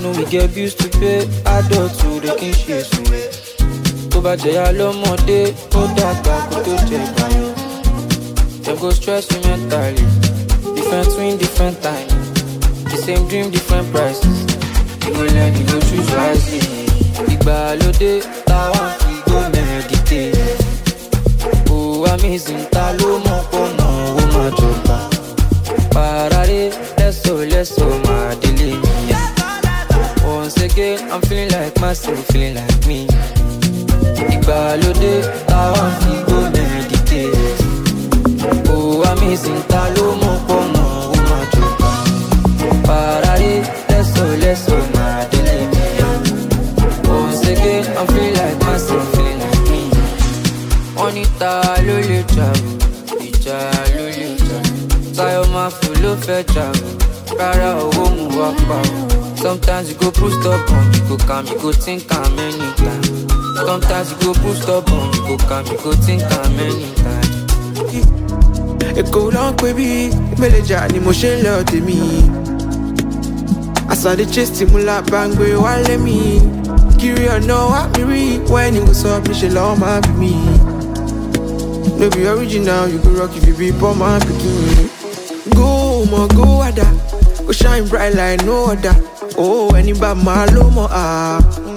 know we get bills to pay. Adults who they can share so. Go back to your low mode, go dagba, go to jail. Them go stress you mentally. Different twin, different time. The same dream, different prices. You go learn, you go choose wisely. Igbalode, Tawan, we go meditate. Oh, amazing, talo mo kono, o ma joba. Parare, let's so, my delay. Once again, I'm feeling like myself, feeling like me. Igbalode, Tawan, we go meditate. Oh, amazing, talo mo kono, o ma joba. Parare, let's so, my delay. Once again, I'm feeling like myself, feeling like me. Onita lole travel, ija lole travel. Tayo ma full fe travel, rara owo mu wa pa. Sometimes you go push stubborn, you go calm, you go think am anytime. Sometimes you go push stubborn, you go calm, you go think am anytime. Eko long baby, meleja ni mo ṣe lọ tèmi. As I dey chase Timula bangwe wale mi. Kiri ọ̀nà wa mi rí, when you go sọ mi ṣe lọ́ máa bí mi. No be original, you go rock if you be poor man pikin. Go mo go wada, go shine bright like no other. Oh, any bad man lo mo ah.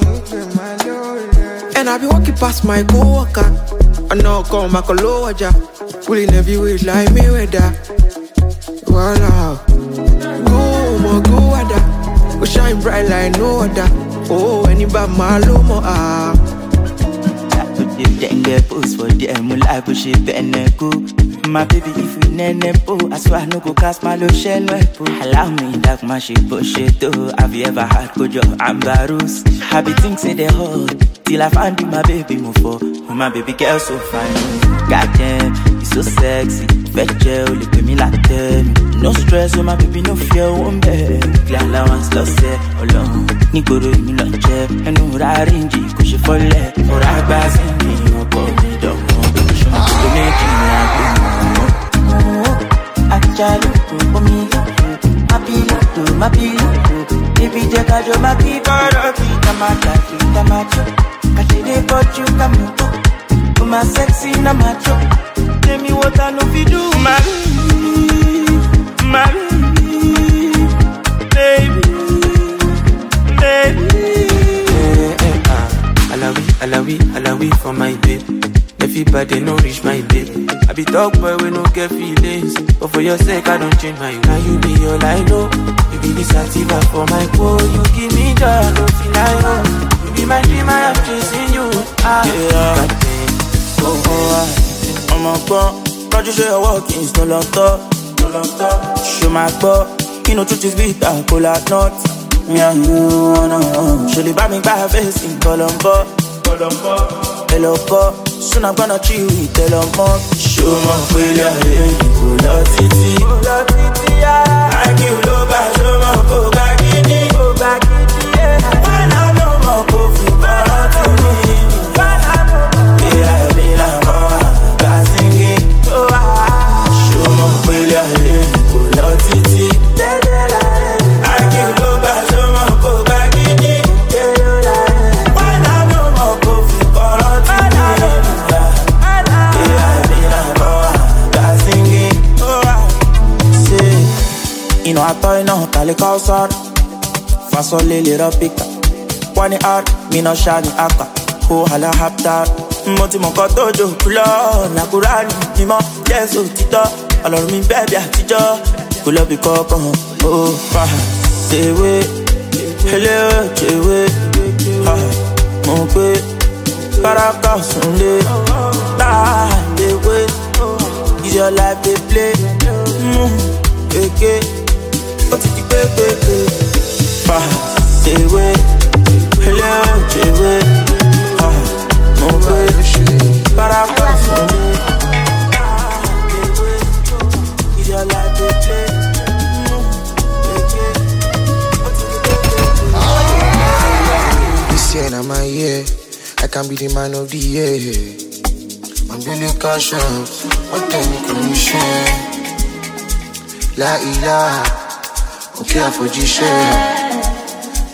And I be walking past my co-worker. I know come my kolo waja, pulling heavyweight like Mayweather. Voila. Go mo go wada, go shine bright like no other. Oh, any bad man lo mo ah. Then get post for them, like push it, then go. My baby, if you nene po, I swear I no go cast my low shell po. Allow me that my shit push it too. Have you ever had Kojo Ambarus? Happy things say they hot till I find you, my baby move for. Oh, my baby girl so fine. Goddamn, you so sexy. Fetch look at me like them. No stress, oh my baby, no fear, one bed. Clear allowance, lost it, alone. Nikoro, you lunch, and no rarinji, cause you fall left. Or I bass in me, or go me down. To make you like I try to for me. My pillow, baby, take a job, my people, Tamata, I say they got you, come to my sexy, Namacho. Tell me what I know if you do, baby. Alawi for my babe. Everybody know reach my babe. I be dog boy we no get feelings, but for your sake I don't change my way. Now you be all I know. You be the sativa for my core. You give me joy, I don't feel like home. You be my dream, I am chasing you. Yeah. I'm a bum. Don't you say your walking, no long talk. Show my butt. You know truth is bitter, pull out nuts. Me and you, no. Surely buy me by face in Colombo. Hello, soon I'm gonna chill with Telomon. Show my failure, pull out titi. I give love, show my go back in it. When I know my coffee, but to me. Yeah, I mean, I'm singing. Show my failure, pull out titi. I give love, show my go back in it. When I know my coffee, but to me. Yeah, I mean, I'm singing. Say, you know, I thought you know, Kali Kausar. Fasole little pika. Wani art, me no shani aka. Ho hala hapta. Moti moko tojo kulo. Na kurani, nimo, yeso tito. Alor mi baby atijo. Kulo bi koko. Oh, fa. Sewe. Hello, chewe. Ha. Mokwe. Paraka sunde. Ta. Dewe. Is your life they play? Okay. Oti di pepe. Fa, sewe, hello, chewe, ha, mobe, paraka, sonde, is your life to play? This year na my year, I can be the man of the year. I'm really cash out, what time can you share? La ilaha, okay, I for G-share.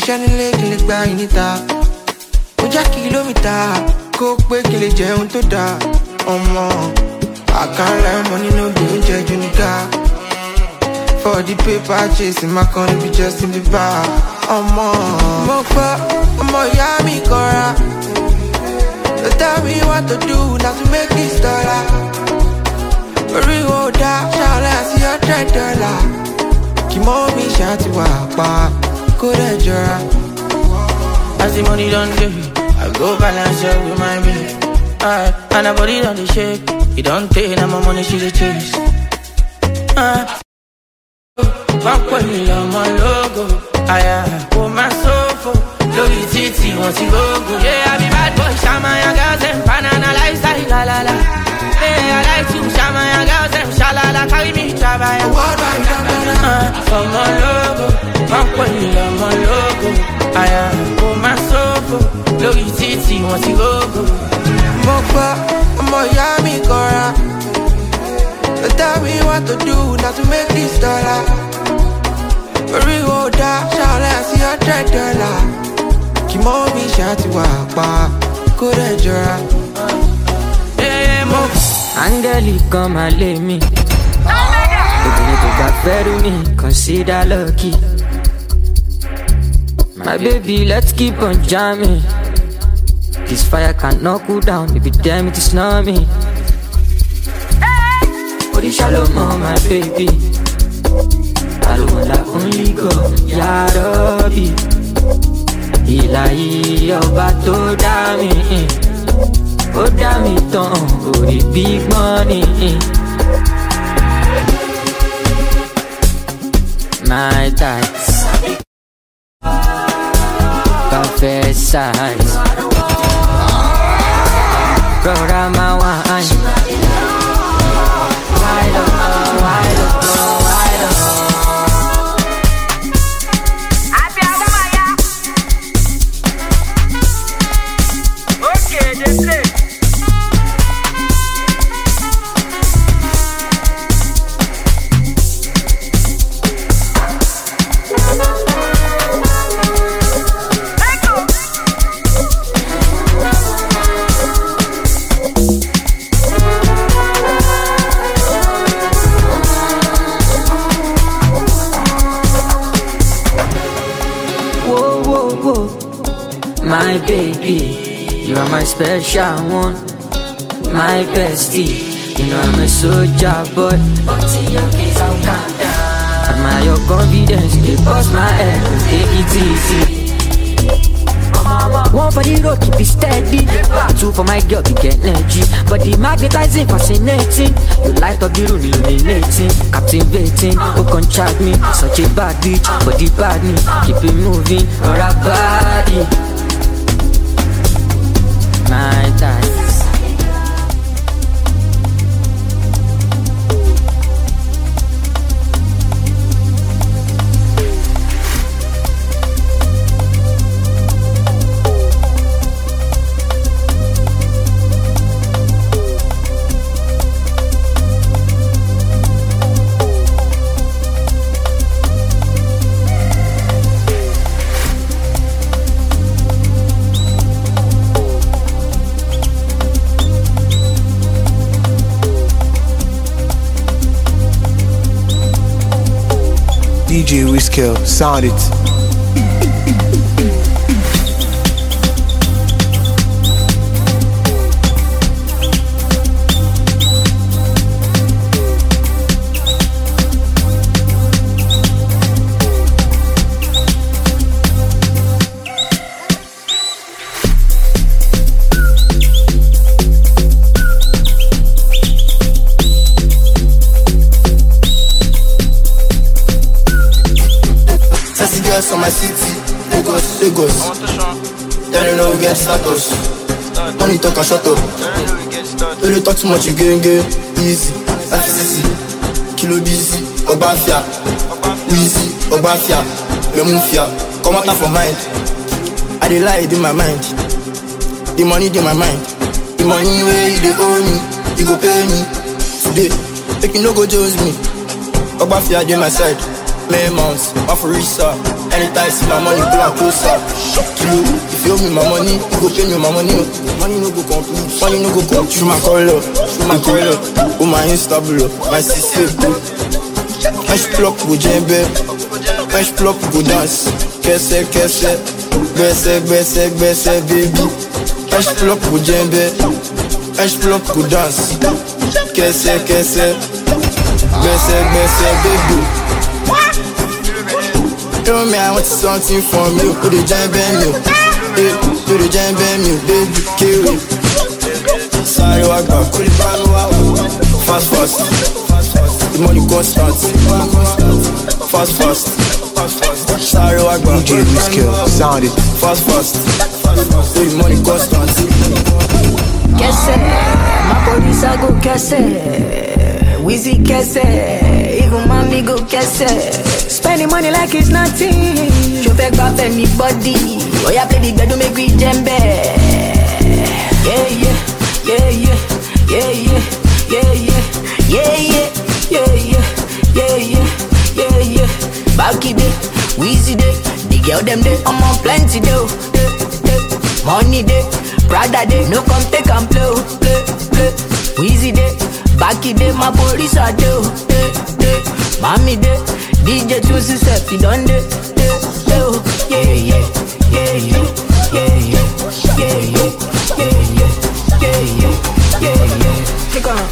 ṣiṣẹ́ nílé kí lè gba ìníta. Mo já kìlómítà kó pé kí lè jẹun tó dáa. Ọmọ àkàrà money no be oúnjẹ jù níkà. For the paper chasing my corner be just in the bar. Ọmọ mo gbọ́ ọmọ ìyá mi kọ́ra. So tell me what to do now to make this dollar. Orí wo dá ṣàlẹ̀ àti $100. Kì mọ́ mi ṣáàtì wà pa kó dẹ̀ jọra. As the money done dey, I go balance up with my babe. And her body done dey shake. It don't take now my money she dey chase. Back when me on my logo, oh my sofa. Lórí títì wọ́n ti gbogbo. Yeah, I be bad boy, shaman your girls and banana lifestyle, la la la. Yeah, I like to shaman your girls and shalala, carry me travel. On my logo, back when me on my logo, oh my sofa. Lórí títì wọ́n ti gbogbo. Mo gbọ́ ọmọ ìyá mi kọ́ra. So tell me what to do now to make this dollar. Orí wo dá ṣàlẹ̀ àti $100. Kì mọ́ mi ṣáàtì wà pa kó dẹ̀ jọra. Áńgẹ́lì kan máa lé mi. Obìnrin tó bá fẹ́rù mi, consider lucky. My baby, let's keep on jamming. This fire cannot cool down, baby, damn it, it's not me. Odi shalom, my baby. Alumala only go, ya Rabbi. Ilahi ọba tó dá mi, ó dá mi tán, orí big money. My tights, perfect size. Rọra máa wine. Wide up, wide up, wide up. My baby, you are my special one, my bestie. You know I'm a soldier boy, until your kids I'll calm down. Admire your confidence, they bust my head, take it easy. One for the road, keep it steady. Two for my girl, to get energy. But the magnetizing, fascinating. You light up the room, illuminating. Captivating, who can track me? Such a bad bitch, but the bad me. Keep it moving, or a body. My tights. DJ Wizkid, sound it. On my city, Lagos. Then you know we get status. Don't you talk and shut up. Don't you talk too much, you get easy. FCC, Kilo busy, Obafia, Wheezy, Obafia, Lemufia. Come out from mind. I dey lie in my mind. The money in my mind. The money where you dey owe me, you go pay me today. Make you no go judge me. Obafia dey my side. May months, off a research. Anytime I see my money, pull up closer. True, if you owe me my money, you go pay me my money. Money no go complete, money no go complete. Through my color, oh my instable, my sister. Fresh plop go djembe, fresh plop go dance. Kese, kese, gbese, gbese, gbese, baby. Fresh plop go djembe, fresh plop go dance. Kese, kese, gbese, gbese, baby. Tell me I want something from you, put the djembe me, put the djembe me, baby, kill it. Sorry, wagba, fast, fast. The money constant. Fast, fast. Sorry, wagba. DJ Whisker, sound it. Fast, fast. The money constant. Kese, my police I go kese. Wheezy kese, even mommy go kese. Spending money like it's nothing. Show back up anybody. Oh yeah, play the bed, make we djembe. Yeah, yeah, yeah, yeah, yeah, yeah, yeah, yeah, yeah, yeah. Yeah, yeah, yeah, yeah, yeah, yeah. Back it day, Weezy day. The girl them day, I'm on plenty day. Money day, Prada day. No come take and play, play, play. Weezy day, back it day. My police are day. Mommy day, DJ choose himself, he done day. Yeah, yeah, yeah, yeah, yeah, yeah, yeah, yeah, yeah, yeah, yeah, yeah, yeah. Click on.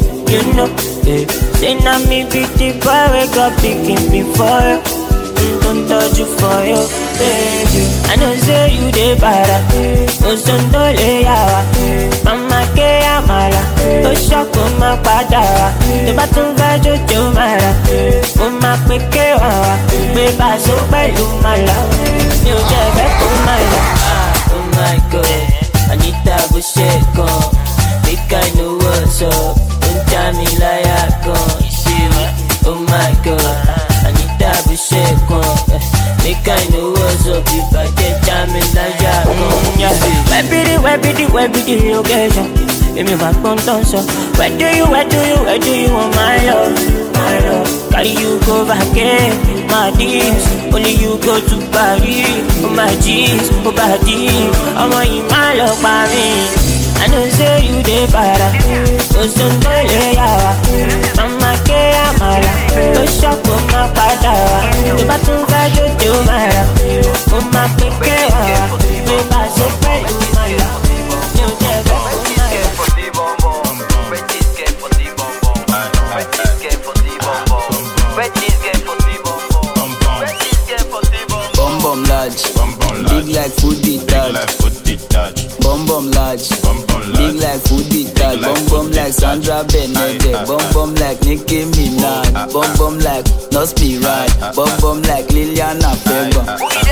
Say now me be the boy, wake up picking before. won't touch you for you, baby. I know say you dey para, no son to lay yawa. Mama ke amala, to shock ma pada. To batun va jojo mara, o ma pe ke wa, pe ba so pelu mala. You never oh mala. Oh my God, I need that shit gone. Make I know what's up. Don't tell me like I gone. You see me? Oh my God, I need that shit gone. Make I know what's up. If I get jamming like I gone. Where be the occasion? Give me my contonso. Where do you want my love? My love. Carry you go back in my days. Only you go to Paris. Oh my jeans, oh body. I'm my love, my I know say you dey para, so soon to lay yawa. Mama ke amala, to shop ma pada. To batun va jojo mara, o ma pe ke wa, me ba so pelu mala. You never for the bonbon, wet this game for the bonbon, wet this game for the bonbon, wet this game for the bonbon, wet this game for the bonbon. Bum bum large, big like food detached. Bum bum large, big like food detached. Bum bum like Sandra Benedict. Bum bum like Nicki Minaj. Bum bum like Nos Pirai. Bum bum like Liliana Pemba.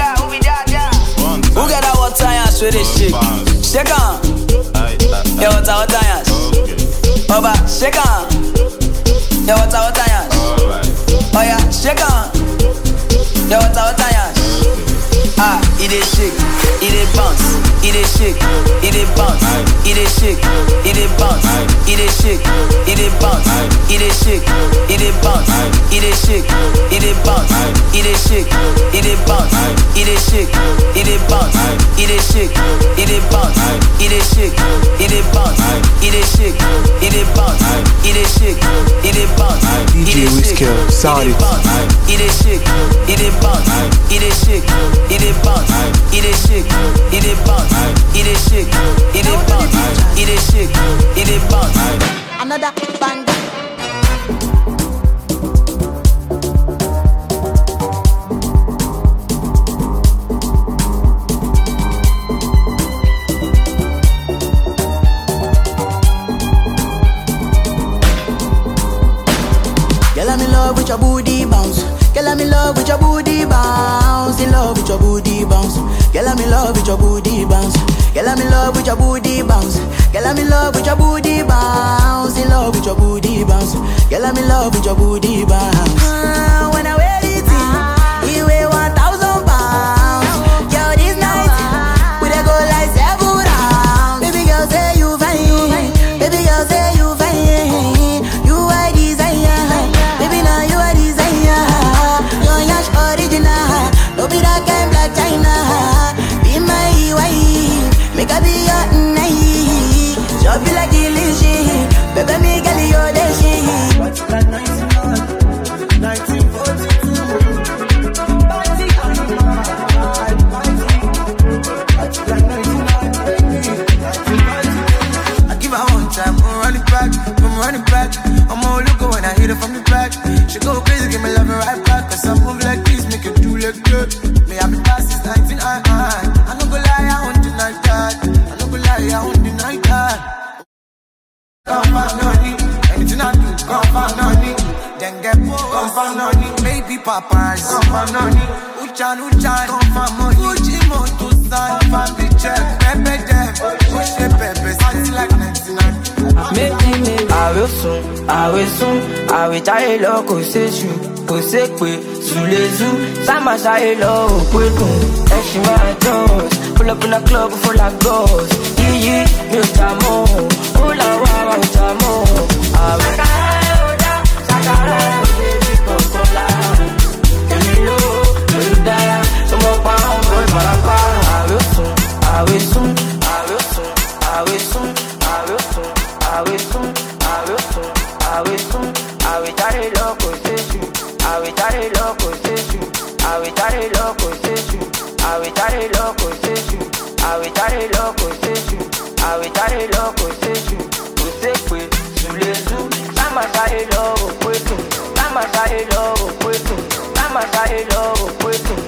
Who get that water yans with this shit? Shake on. Yeah, water yans. Oba, shake on. Yeah, water yans. Oh yeah, shake on. Yeah, water yans. Ah, it is shake, it is bounce, it is shake, it is bounce, it is shake, it is bounce, it is shake, it is bounce, it is shake, it is bounce, it is shake, it is bounce, it is shake, it is bounce, it is shake, it is bounce, it is shake, it is bounce, it is shake, it is bounce, it is shake, it is bounce, it is shake, it is bounce, DJ Whisker, sound it. It is shake, it is bounce, it is shake, it is bounce, it is shake, it is bounce, it is shake, it is bounce, it is shake, it is bounce. Another banger. Girl, I'm in love with your booty bounce. Girl, I'm in love with your booty bounce. In love with your booty bounce. Girl, I'm in love with your booty bounce. Girl, I'm in love with your booty bounce. Girl, I'm in love with your booty bounce. In love with your booty bounce. Girl, I'm in love with your booty bounce. When I wear it, you weigh 1,000 pounds. Girl, this night we dey go like 7 rounds. Baby girl, say you fine. Baby girl, say you fine. You are desire. Baby, now you are desire. Your yash original. No be that kind black China. Be my wife. Make I be your night. Just be like delicious. Baby, me girl, you're the shit. What's that 1942? Party on my mind. What's that 1990? I give her one time, I'm running back. I'm all look when I hit her from the back. She go crazy, give me love right back. Cause I move like this, make it do like good. Me have been past since 1999. I no go lie, I won't deny that. I no go lie, I won't deny that. Come on, honey. Anything I do, come on, honey. Then get come on, honey. Maybe paparazzi. Come on, honey. Uchan, come on, money. Uchi moto sign, come on, bitch. Pepe them, push the pepe, something like 99. Méjì àwẹ̀ sún, àwẹ̀ jáde lọ kò séṣù, kò sépè, sùlẹ̀zú, sáàmà ṣáyé lọ òpé dùn, ẹṣin máa jọ́s, pull up in a club full of girls, yíyí mi ò jà mọ́, ó làwọn àwọn ò jà mọ́, àwẹ̀ ṣàkàrà ọ̀dà, ṣàkàrà òde bí kọ̀ọ̀kan láàrú, èmi ló lórí dára, tó mọ̀ pa ọmọ ìbàlápá, àwẹ̀ sún, àwẹ̀ sún, àwẹ̀ sún, àwẹ̀ sún, àwẹ̀ sún. Àwẹ̀ jáde lọ kò séṣù, àwẹ̀ jáde lọ kò séṣù, àwẹ̀ jáde lọ kò séṣù, àwẹ̀ jáde lọ kò séṣù, àwẹ̀ jáde lọ kò séṣù, àwẹ̀ jáde lọ kò séṣù, kò sépè, sùlẹ̀zú, sáàmà sáyé lọ òpé dùn, sáàmà sáyé lọ òpé dùn, sáàmà sáyé lọ òpé dùn.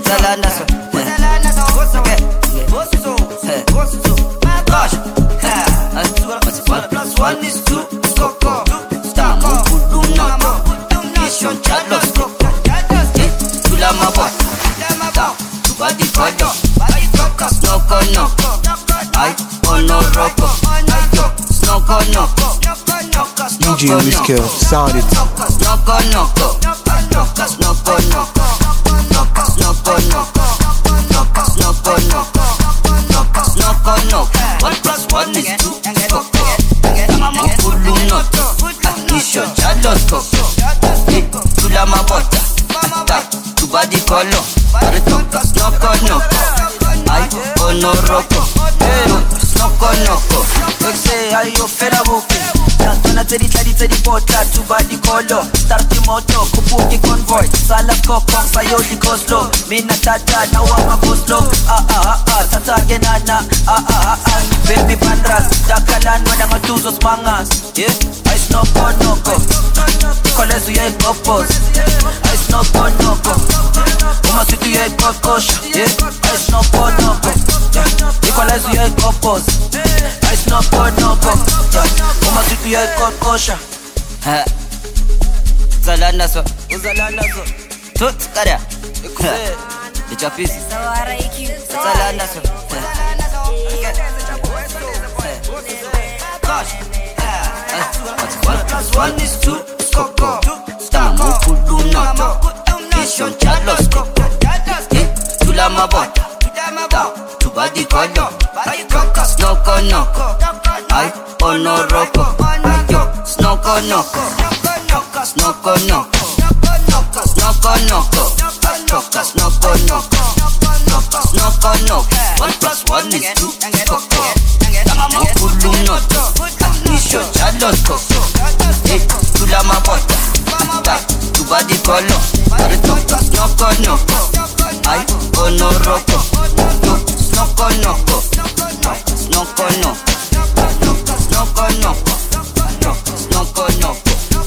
Zalanda so. Plus one is two. Coco. Stamo Puluna. Mission Chalos. Tulama boy. Body color. Snoko no. I ono roko. Snoko no. DJ Whisker, sound it. Snoko no. Snoko no. Snoko no. Snoko no. Snoko no. 1 plus 1 is 2. Mama Puluna. Mission Chalos. Tulama bota. Body color. Snoko no. I ono roko. Snoko no. Like say I yo fera boke. Tana teri bota to body color. Start the moto, kupuki convoy. Sala kokong sayo di costo. Mina tata na wama costo. Tata genana. Baby pandras. Dakalan wala matuzos mangas. Yeah, I snoko noko. Kolezu ye popos. I snoko noko. Uma situ ye kokosha. Yeah, I snoko noko. Kolezu ye popos. I snoko noko. Uma situ ye kokosha. Zalanda so. Tut kada. It's a piece. Zalanda so. One plus one is two. Coco. Stamo Puluna. Mission Chalos. Tulama bota. Body color. Snoko no. I ono roko. Snoko no. Snoko no. Snoko no. Snoko no. Snoko no. 1 plus 1 is 2. Tamo Puluna. Mission Chalos. Tulama bota. Body color. Snoko no. I ono roko. Snoko no. Snoko no. Snoko no. Snoko no.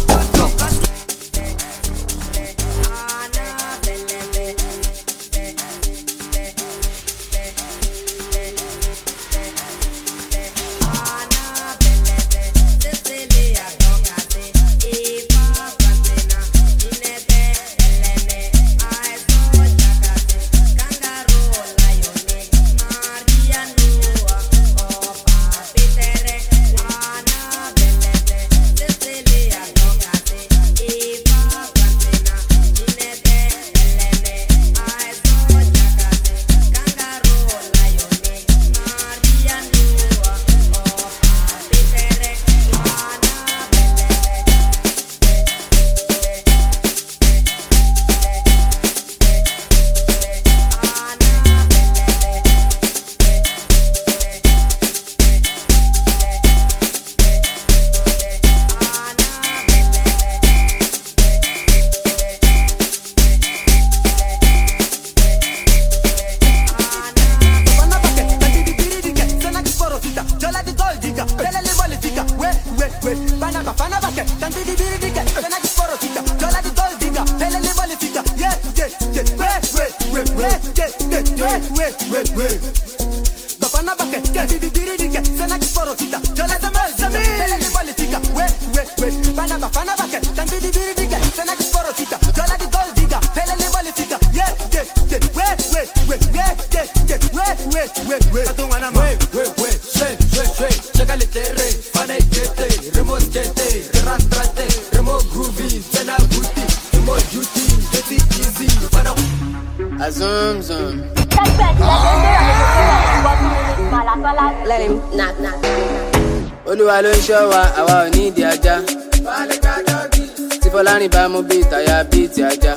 Olúwa ló ń ṣọ́ wa, àwa ò ní ìdí ajá. Tí Fọlárìn bá mú bíi tàyà bíi ti ajá.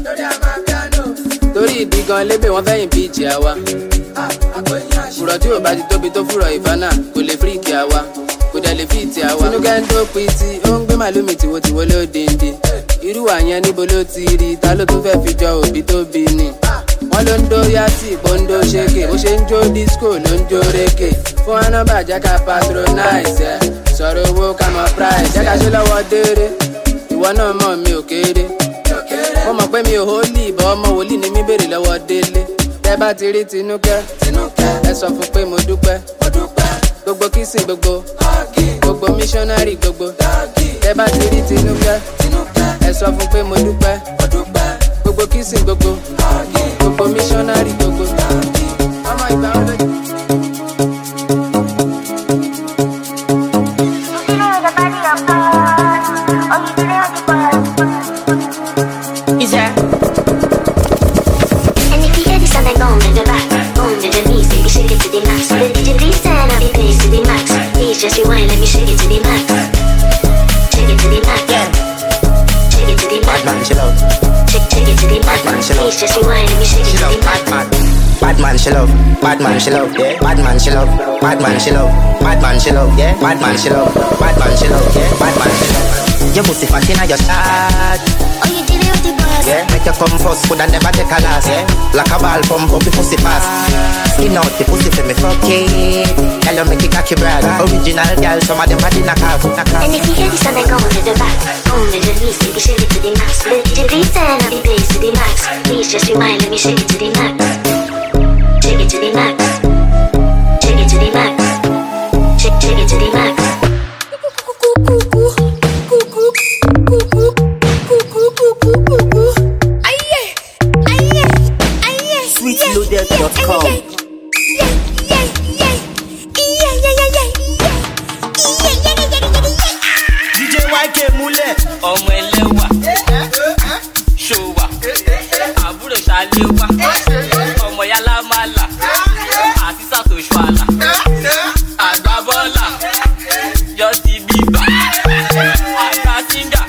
Torí ìdí gan lébè wọ́n fẹ́yìn bíìjì àwa. Fùrọ̀ tí ò bá ti tóbi tó fùrọ̀ ìfánà kò lè fíríkì àwa. Kò dẹ̀ lè fíìtì àwa. Tinúkẹ́ ń tó pitì, ó ń gbé màlúmi tìwotìwo lódindi. Irú àyẹn níbo ló ti rí, ta ló tún fẹ́ fi jọ òbí tó bí ni. Wọ́n ló ń dó yàtì, bó ń dó ṣéke, bó ṣe ń jó disco ló ń jó rékè. Fún wa nọ́mbà jẹ́ ká patronize ẹ̀, sọ̀rọ̀ owó ká mọ price, jẹ́ ká ṣe lọ́wọ́ déré, ìwọ náà mọ̀ mi ò kéré. Mo mọ̀ pé mi ò hólì ìbọn ọmọ wòlíì ni mi béèrè lọ́wọ́ délé. Tẹ́ bá ti rí Tinúkẹ́, ẹ sọ fún pé mo dúpẹ́. Gbogbo kìsìn gbogbo missionary gbogbo. Tẹ́ bá ti rí Tinúkẹ́, ẹ sọ fún pé mo dúpẹ́. Gbogbo kìsìn gbogbo missionary gbogbo. Ọmọ ìgbà wọn lójú. Just rewind, let me shake it to the max. Shake it to the max. Yeah. Shake it to the max. Bad man, chill out. Shake it to the max. Bad man, chill out. Just rewind, let me shake it to the max. Bad man, chill out. Bad man, chill out. Yeah. Bad man, chill out. Bad man, chill out. Bad man, chill out. Yeah. Bad man, chill out. Bad man, chill out. Yeah. Bad man, chill out. Your pussy fat inna your shot. Oh, you did it with the boss. Yeah. Make you come first, could never take a last. Yeah. Like a ball pump up the pussy fast. Skin out the pussy for me fuck it. Girl, you make it cocky brag. Original girl, some of them body knock off. And if you hear this, then go to the back. Only the knees, baby, shake it to the max. The DJ please turn up the bass to the max. Please just rewind, let me shake it to the max. Shake it to the max. Shake it to the max. Shake it to the max. Sweetloaded.com. DJ YK Múlẹ̀. Ọmọ ẹlẹ́wà, ṣòwà, àbúrò ṣàléwà, ọmọ yálà máa là, àti sàtòṣù àlà, àgbà bọ́là, Justin Bieber, àgbà singer.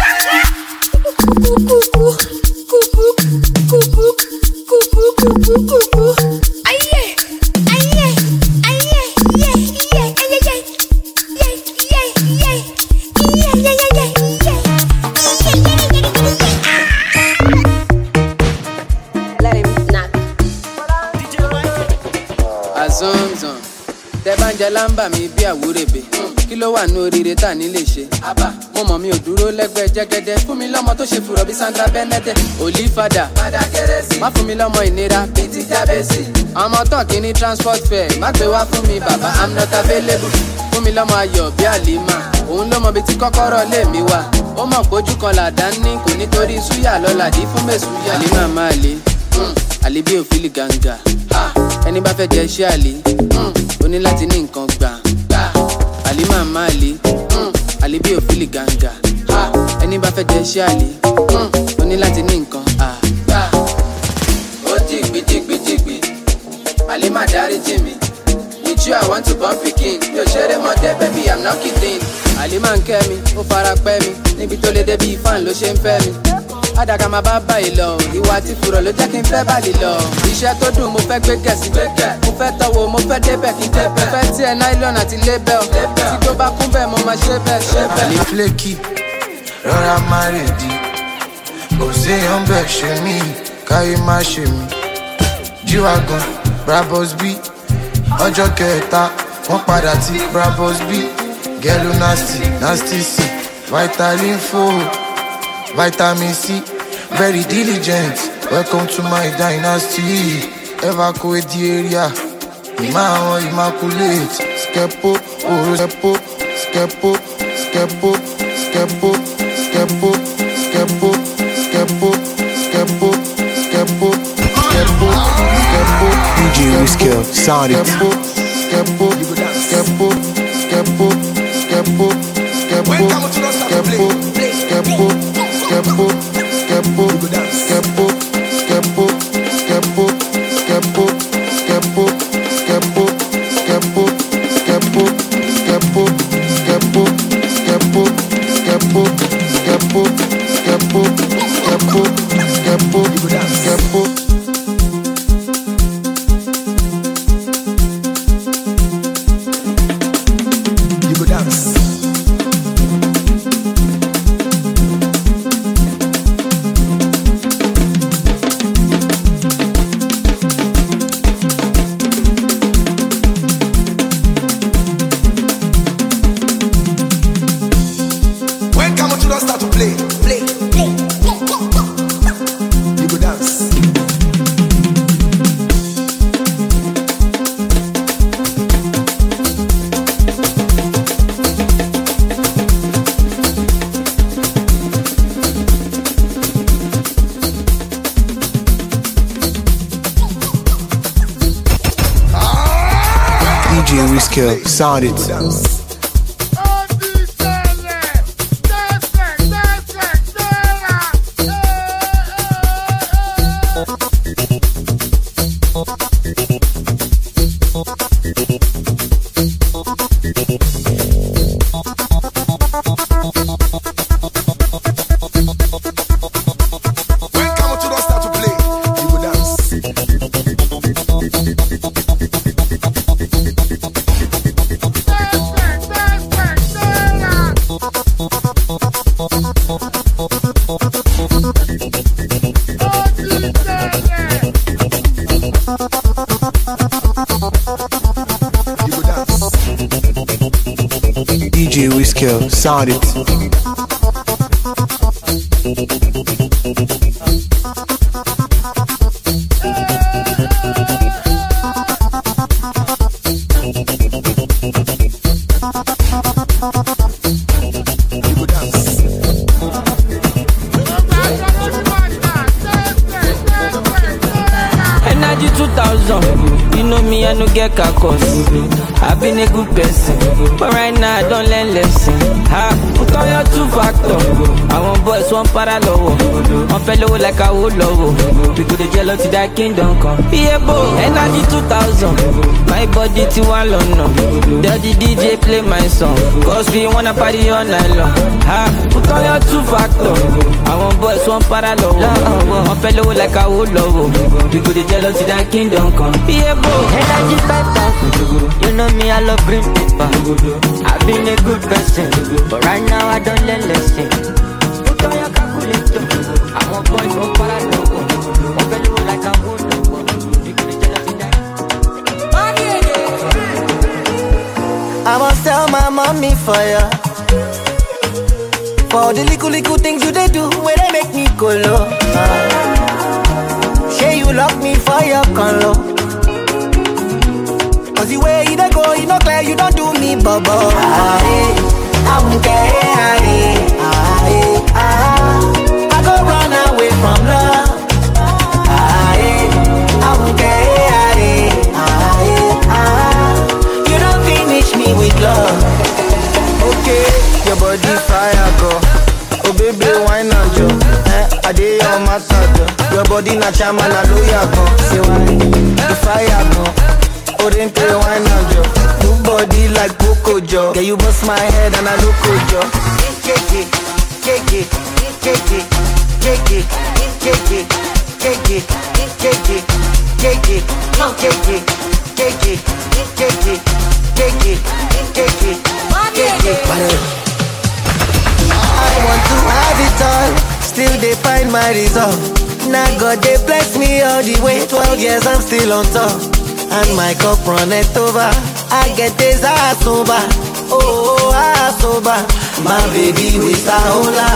Tẹ́bánjẹ lámbà mi bí àwúrèbè kí ló wà ní oríire tà ní lè ṣe. Mo mọ̀ mi ò dúró lẹ́gbẹ́ jẹ́gẹ́dẹ́ fún mi lọ́mọ tó ṣe fùrọ̀ bí Sandra Bennett. Olífadà má fún mi lọ́mọ ìnira bíi ti Jábẹ́sì. Ọmọ tán kì í ní transport fare má gbé wá fún mi bàbá I'm not available. Fún mi lọ́mọ ayọ̀ bí Àlímà òun ló mọ bí tí kọ́kọ́rọ́ lé mi wà. Ó mọ̀ pójú kan làdá ní kò nítorí súyà lọ́làdí fún mẹ́sùyà. Àlímà máa lé àlè bí òfìlì gàǹgà ẹni bá fẹ́ jẹ iṣẹ́ àlè ó ní láti ní nǹkan gbà. Àlímà máa lé àlè bí òfìlì gàǹgà ẹni bá fẹ́ jẹ iṣẹ́ àlè ó ní láti ní nǹkan gbà. Ó jìgbìjìgbìjìgbì Àlímà dáríjì mi. With you I want to born pikin. Mi ò ṣeré mọ́tẹ́ baby I'm not kidding. Àlímà ń kẹ́ mi ó fara pẹ́ mi níbi tó lè débi fan ló ṣe ń fẹ́ mi. Àdàkà máa bá báyìí lọ ìwà tí fùrọ̀ ló jẹ́ kí n fẹ́ báyìí lọ. Iṣẹ́ tó dùn mo fẹ́ gbé gẹ̀ẹ́sì mo fẹ́ tọwọ́ mo fẹ́ débẹ̀ kí n débẹ̀. Mo fẹ́ tí ẹ nylon àti label tí tó bá kún bẹ́ẹ̀ mo máa ṣe bẹ́ẹ̀ ṣe bẹ́ẹ̀. Àlè flaky rọra máa rè di kò séèyàn bẹ́ẹ̀ ṣe mí káyé má ṣe mí. G-Wagon Brabus B ọjọ́ kẹta wọ́n padà tí Brabus B gẹ́lú nasty C Vitamin 4 Vitamin C, very diligent. Welcome to my dynasty. Evacuate the area. Immaculate. Skepo, Skepo, Skepo, Skepo, Skepo, Skepo, Skepo, Skepo, Skepo, Skepo, Skepo, Skepo. DJ Whisker, sound it. Skepo, Skepo, Skepo, Skepo, Skepo, Skepo, Skepo, Skepo. Skepo, Skepo, Skepo, Skepo, Skepo, Skepo, Skepo, Skepo, Skepo, Skepo, Skepo, Skepo, Skepo, Skepo, Skepo, Skepo, Skepo, Skepo, Skepo. You go dance. DJ Whisker, sound it. DJ Whisker, sound it. Energy 2000, you know me, I no get caucus. I've been a good person, but right now I don't learn lesson. Put on your 2-factor. I want boys, one parallel. One fellow like I would love. We go to jealous to that kingdom come. Yeah, boy, Energy 2000. My body to one long. Daddy DJ play my song, cause we wanna party all night long. Put on your 2-factor. I want boys, one parallel. One fellow like I would love. We go to jealous to that kingdom come. Yeah, boy, Energy 5000. You know me, I love green paper. I've been a good person, but right now I don't learn lesson. Put on your calculator. I want boys from Paranoia. One fellow like I would love. You go to jealous to that. I must tell my mommy for ya. For the little things you they do, where they make me go low. Say you lock me for your color. Cause the way you dey go, you no clear, you don't do me bubble. I won't care. I go run away from love. I won't care. You don't finish me with love. Okay, your body fire go. Oh baby, wine and jo. I dey on my side. Your body na chama na loya go. Say why? The fire go. Oh, then play wine and jo. New body like Coco Jo. Yeah, you bust my head and I look jo. I want to have it all, still they find my resolve. Now God they bless me all the way. 12 years I'm still on top, and my cup runneth over. I get this ass over, oh ass over. My baby with a hola.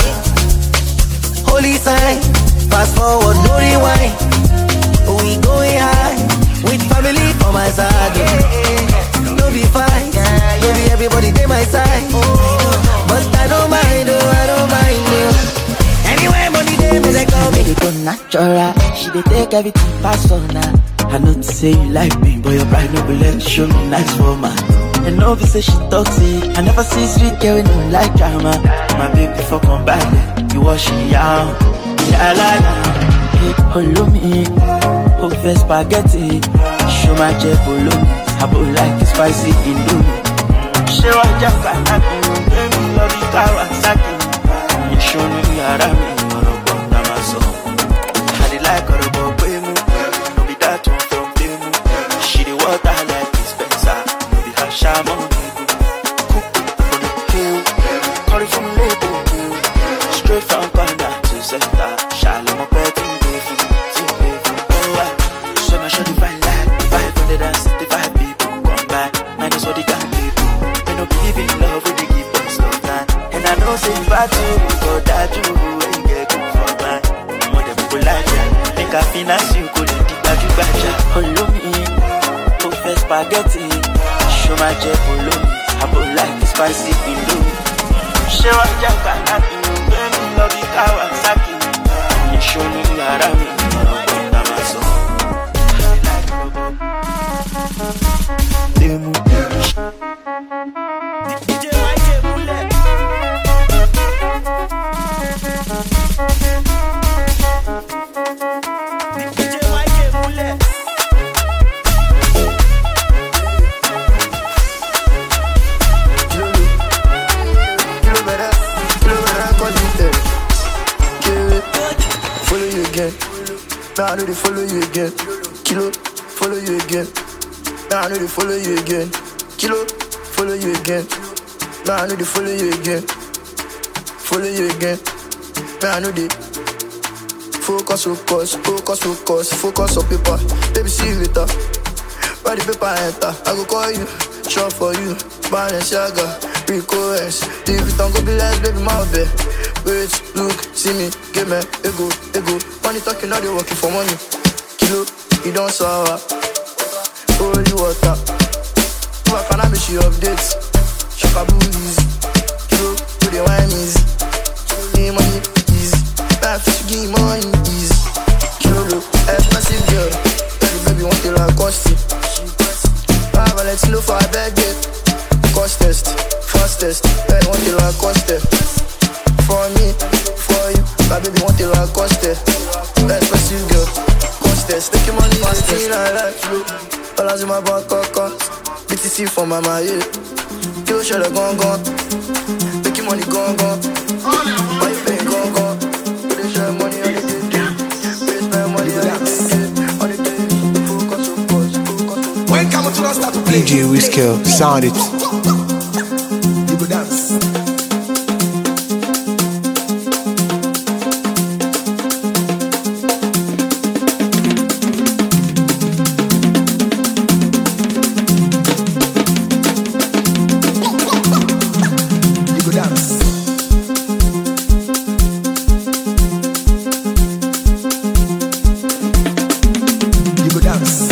Holy sign, fast forward, no rewind. We going high, with family for my side. No be fine, maybe everybody they my side. But I don't mind, oh I don't mind, oh. Anyway, money they call me. They go natural, she they take everything personal. I know to say you like me, but your pride no be let you show me nice for man. And no be say she toxic. I never see sweet girl with no like drama. My baby for come back, you wash me out. Yeah, like hey, follow me, hope for spaghetti. Show my jet, follow me. I would like the spicy indomie. Show a jack and I can love you, Kawasaki. You show me around me, or a bomb, I'm a song. I did like or a bomb, no be that one from them. She the water like dispenser, no be her shaman. Cook from the hill, curry from label, straight from corner to center. Shalom, my petting baby, oh, so much of the fine life, 565 people come by, minus what they got people. They don't believe in love, when they give us no time. And I know say bad too, but that you ain't get good for mine. More than people like that, make a finance you could you gotcha. Follow me, cook for spaghetti. Show my jet, follow me. I would like the spicy indomie. Show a jack and I can love you, Kawasaki. You show me around me, I'm a song. Now I know they follow you again. Kilo, follow you again. Now I know they follow you again. Kilo, follow you again. Now I know they follow you again. Follow you again. Now I know they focus on paper. Baby, see you later. By the paper enter, I go call you, shop for you. Balenciaga, Rico S. If you don't go be less, baby, my bed. Wait, look, see me, give me ego. Money talking, now they working for money. Kilo, you don't sour. Holy water. What can I make you updates? Shakabu easy. Kilo, do the wine easy. Give money easy. Life is give money easy. Kilo, expensive girl. Baby, want it like cost. Valentino for a bag it. Cost test, fastest. Hey, want it like cost it. For me, for you. My baby want it like cost it. Expensive girl. Cost test. Take your money fastest. I like you. Balance in my bank account. BTC for my money. You should have gone. Take your money gone. Why you paying gone? You dey share money on the day. Waste my money on the day. When come to us start to play. DJ Whisker, sound it. You go dance. You go dance. You go dance.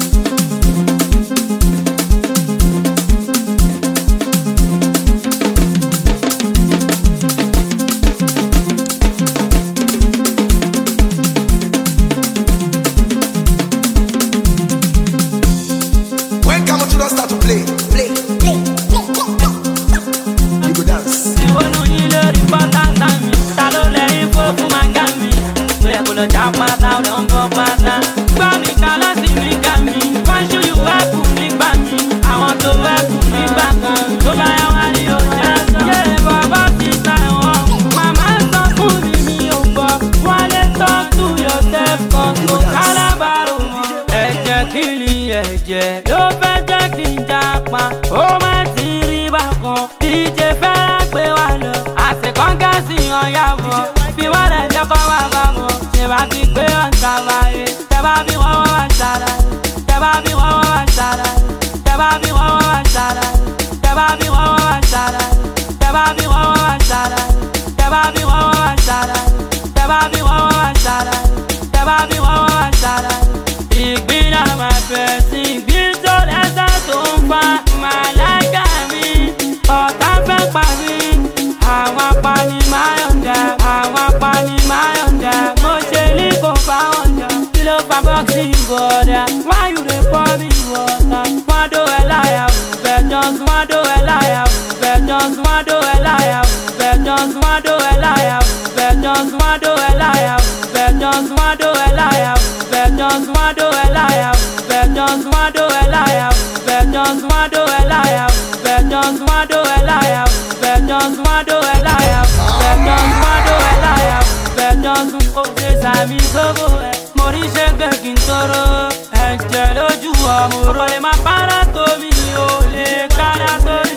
Why you dey pour me water? Why do I lie? Why do I lie? Why do I lie? Why do I lie? Why do I lie? Why do I lie? Why do I lie? Why do I lie? Why do I lie? Why do I lie? Why do I lie? Ó ṣe sàmì sóbò ẹ̀, mo rí ṣẹ́gbẹ́ kí n tọrọ. Ẹ̀jẹ̀ lójú ọmọ òrò lè má para tó mi ò lè kára tó mi.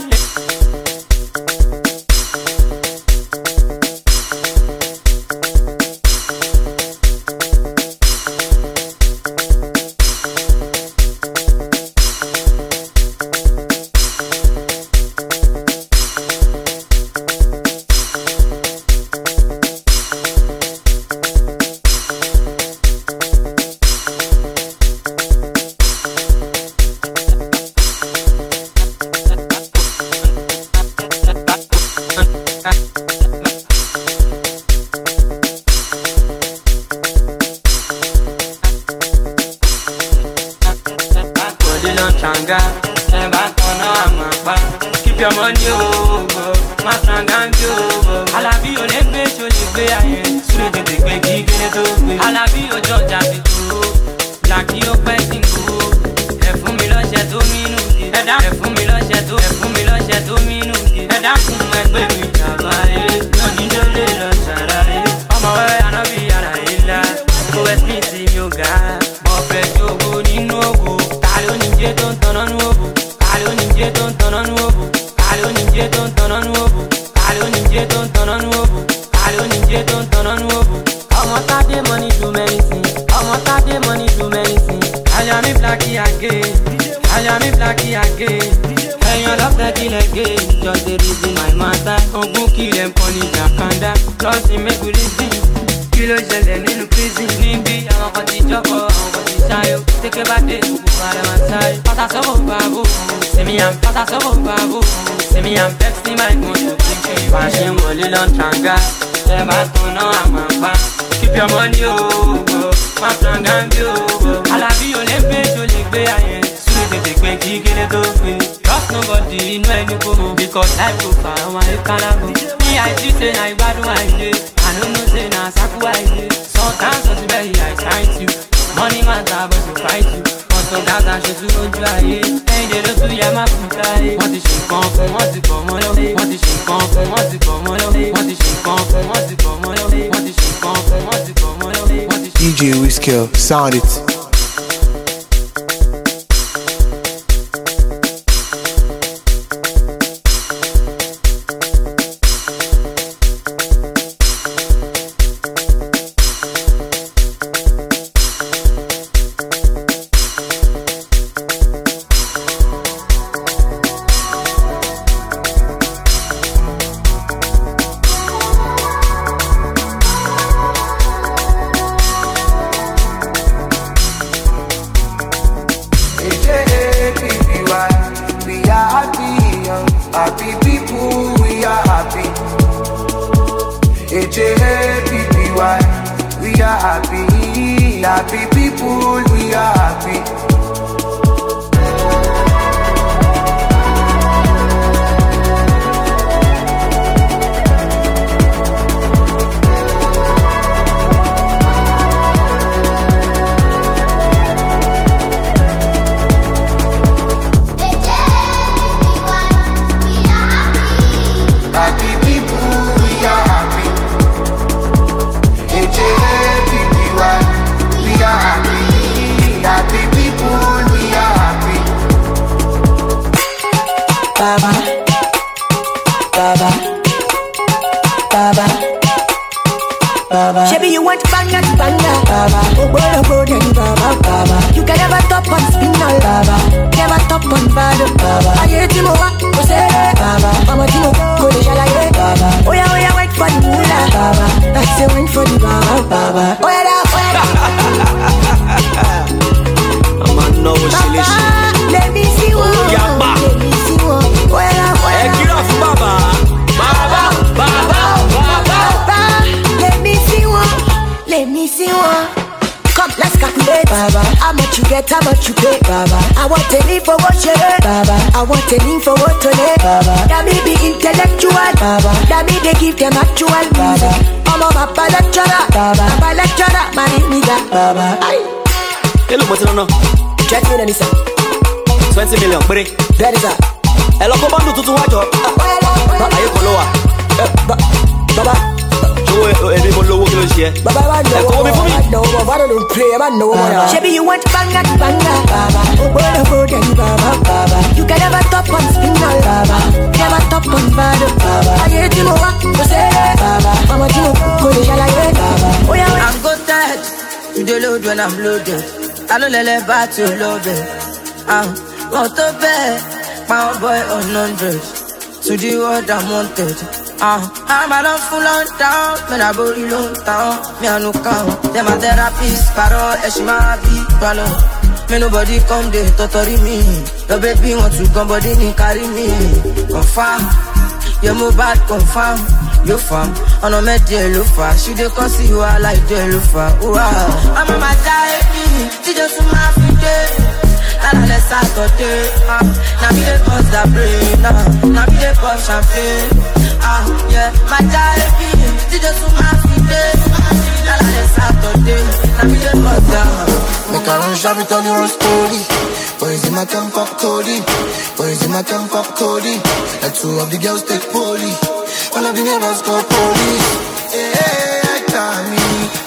Keep your money over, my friend and you. Alabi o le gbe so le gbe aye, sure tètè gbe ki kene tó gbe. Alabi o jọjà ti tó, laki o pẹ́ ti kú. Ẹ fún mi lọ́ṣẹ tó mínú di. Ẹ fún mi lọ́ṣẹ tó mínú di. Ẹ dákun ẹgbẹ́ mi jàmbá ẹ, lónìí ló lè lọ ṣàlàyé. Ọmọ wẹ́wẹ́ àná bí ara ìlà, kó ẹ sí ti mi ò ga. Bọ́fẹ̀ jogo nínú ògo. Ta ló ní jẹ́ tó ń tanná nú ògo? Ta ló ní jẹ́ tó ń tanná nú ògo? Ta ló ní jẹ́ tó ń tanná nú ògo? Ta ló ní jẹ́ tó ń tanná nú ògo? Ta ló ní jẹ́ tó ń tanná nú ògo? Ọmọ Tade money do many things. Ọmọ Tade money do many things. Aya mi blacky again. Aya mi blacky again. Ẹ̀yàn lọ́fẹ̀ẹ́ kílẹ̀ gé. Just dey reason my matter. Ogun kill them punish Jakanda. Just dey make we reason. Kí ló ṣẹlẹ̀ nínú prison? Níbi àwọn kan ti jọ́kọ̀, àwọn kan ti ṣayọ̀. Tẹ́kẹ́ bá dé gbogbo ara máa sáré. Pátá sọ́kọ̀ bàbò. Sèmi à ń pátá sọ́kọ̀ bàbò. Sèmi à ń vexing my motor. Bá a ṣe ń wọlé lọ́n tranga. Ṣé bá tán náà àmọ́ pa? Keep your money over. Má tranga ń bí over. Alábí ò lè gbé tó lè gbé ayé. Súlẹ̀ tètè pé kí gélé tó gbé. Trust nobody inú ẹni kò mọ̀. Because life go far, ọmọ ayé kálábò. Me I see say na ìgbádùn àìlè. I don't know say na saku àìlè. Sometimes ọtí bẹ́ẹ̀ yà excite you. Money matter but you fight you. Ọ̀sán gàdá ṣe tún lójú ayé. Ẹ̀yìndé ló tún yẹ má fún káyé. Wọ́n ti ṣe nǹkan fún wọ́n ti pọ̀ mọ́ lọ́wọ́. Wọ́n ti ṣe nǹkan fún wọ́n ti pọ̀ mọ́ lọ́wọ́. Wọ́n ti ṣe nǹkan fún wọ́n ti pọ̀ mọ́ lọ́wọ́. Wọ́n ti ṣe nǹkan fún wọ́n ti pọ̀ mọ́ lọ́wọ́. DJ Wizkid, sound it. Shabby, you want banger, banger, baba. Oh, then baba, baba. You can never top on spinal, baba. Never top on bad, baba. I hear Timo, go say, baba. Mama Timo, go to Shalaye, baba. Oh yeah, wait for the moolah, baba. That's the wait for the baba, baba. Oh yeah, I'm a no shilishi. Let me see one. Let me see one. Oh yeah, get off, baba. Baba, baba, baba. Let me see one. Let me see one. Come, let's calculate, baba. How much you get, how much you pay, baba. I want a name for what you heard, baba. I want a name for what to lay, baba. That me be intellectual, baba. That me they give them actual, baba. I'm a papa lecturer, baba. Papa lecturer, my nigga, baba. Hello, what's it on? Check me, Denisa. 20 million, break. Denisa. Hello, come on, do wajo. Ayo kolowa. Baba. Shabby, you want banger, banger, baba. Oh, then baba, baba. You can never top on spinal, baba. Never top on bad, baba. I hear Timo, go say, baba. Mama Timo, go to Shalaye, baba. Oh yeah, I'm go tired. You dey load when I'm loaded. I don't let back to love it. Want to bed, my boy on 100. To the world I'm wanted. I'm a long full on down, man I body long down, me I no count. Them a therapist, paro, eshima be palo. Me nobody come there, totori me. The baby want to come, body ni carry me. Confirm, you move bad, confirm. You fam, on a med lufa. She dey cause you are like the lufa. I'm a my type, she just my feet. Now let's Saturday, now me dey cause the brain, now me dey pop champagne. Yeah, my diary, she just my feet. Now let's Saturday, now me dey cause the. Make her run shabby, tell you a story. Boys in my camp up Cody. Boys in my camp up Cody. Like two of the girls take poly. One of the neighbors call police. Hey, I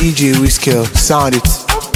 DJ Whiskill, sound it.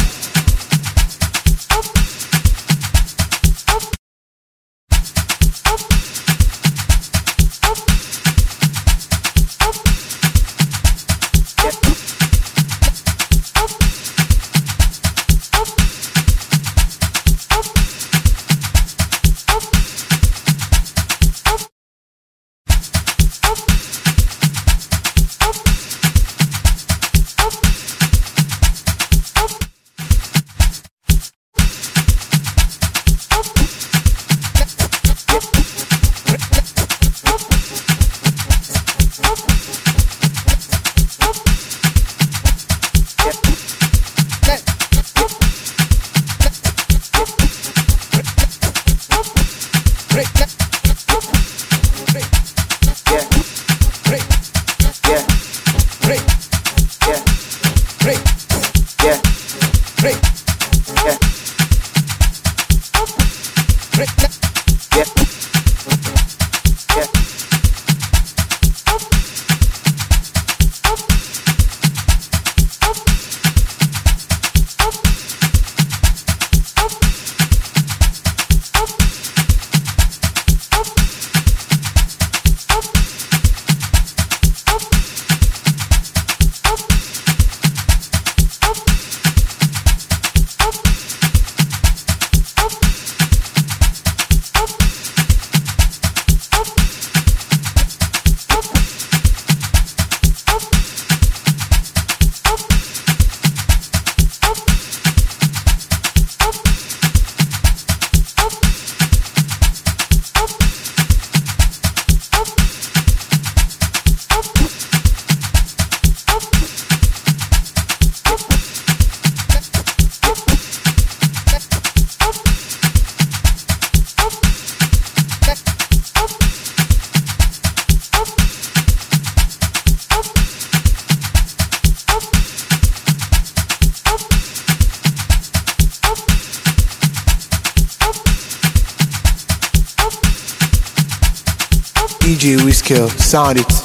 DJ Whiskill, sound it.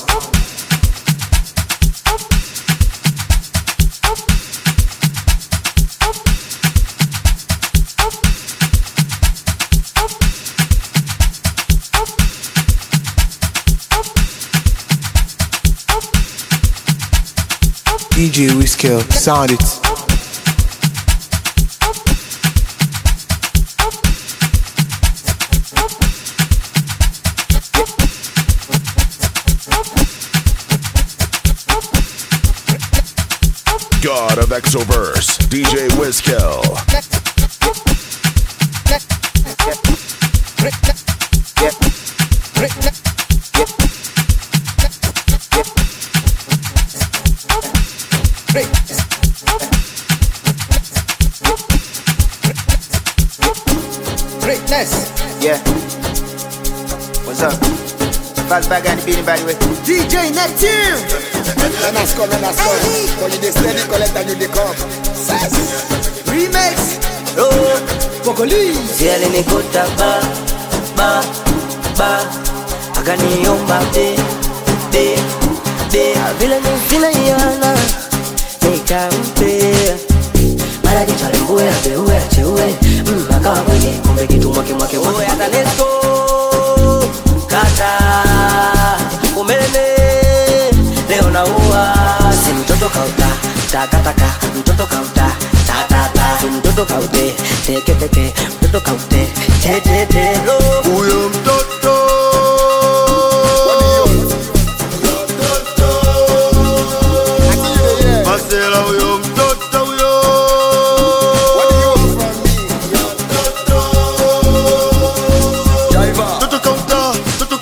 DJ Whiskill, sound it. God of Exoverse, DJ Whiskill. Greatness. Yeah. What's up? Fast back and beating by the way. DJ Neptune. And I score. For you they steady collect and you they come. Remix. Oh, Pokoli. Cielo ni kota ba. Akaniomba be. Vile ni vile yana. Nikampe. Mara jichalembuwe cheue. Akawa kwenye kumbe kitu mwake. Uwe hata nesko. Kata. Kumene. Leo na uwa. Si mtoto kauta. Taka. Mtoto kauta. Ta. Mtoto kaute. Teke. Mtoto kaute. Te. Uyo mtoto. Masela uyo mtoto uyo. What do you want from me? Yo mtoto. Jaiva. Mtoto kauta.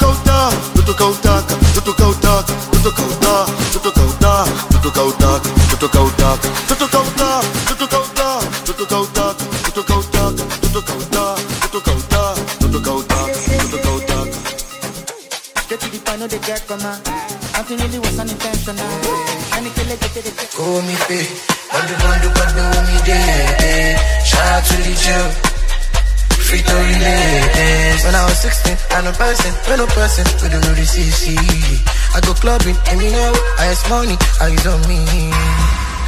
Get to the point of the get from her. Nothing really was unintentional. Call me pay, bandu me day. Shout out to the Jew, free to relate. When I was 16, I no person, we don't know the CC. I go clubbing, and me know, I have money, I use on me.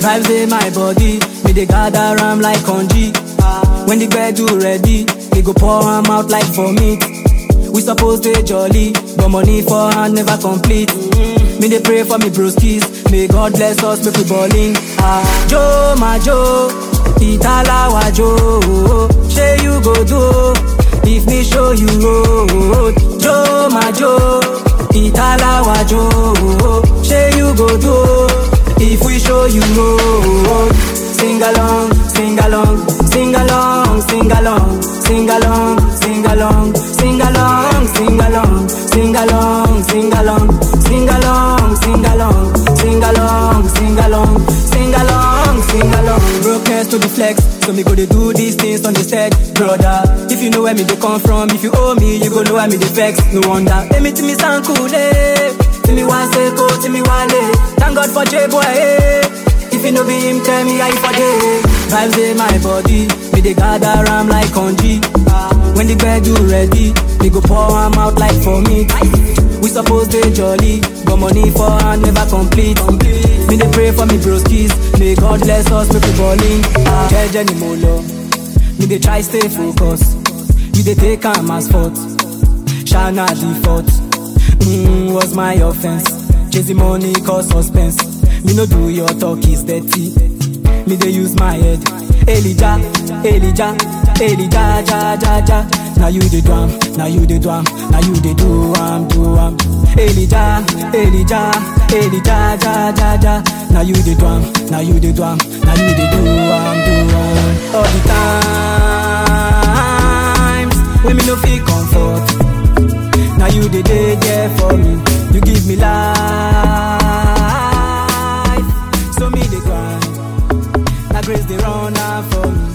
Vibes in my body, me they gather ram like congee. When the bed do ready, they go pour am out like vomit. We suppose they jolly, but money for hand never complete. Me they pray for me broskies, may God bless us, make we ballin'. Joe, my Joe, Itala wa Joe, say you go do, if me show you road. Joe, my Joe, Itala wa Joe, say you go do, if we show you road. Sing along, sing along, sing along, sing along, sing along, sing along, sing along, sing along, sing along, sing along, sing along, sing along, sing along, sing along, sing along, sing along. Brokenness to the flex, so me go to do these things on the set, brother. If you know where me they come from, if you owe me, you go know where me they flex. No wonder, let me to me sound cool, eh? Till me one say go, till me one day. Thank God for J-Boy, eh? If you know be him, tell me how you forget. Vibes in my body, me they gather ram like congee. When the bed do ready, they go pour am out like for me. We suppose they jolly, but money for hand never complete. Me they pray for me broskies, may God bless us, make we ballin'. Jeje ni molo, me they try stay focused. You they take am as fault, shana default. Was my offense, chasing money cause suspense. Me no do your talk is dirty. Me they use my head. Elijah, Elijah, Elijah, ja, ja, ja. Now you the drum, now you the drum, now you the do am. Elijah, Elijah, Elijah, ja, ja, ja. Now you the drum, now you the drum, now you the do am. All the times when me no feel comfort. Now you the day there for me. You give me life. So me the grind, now grace they run out for me.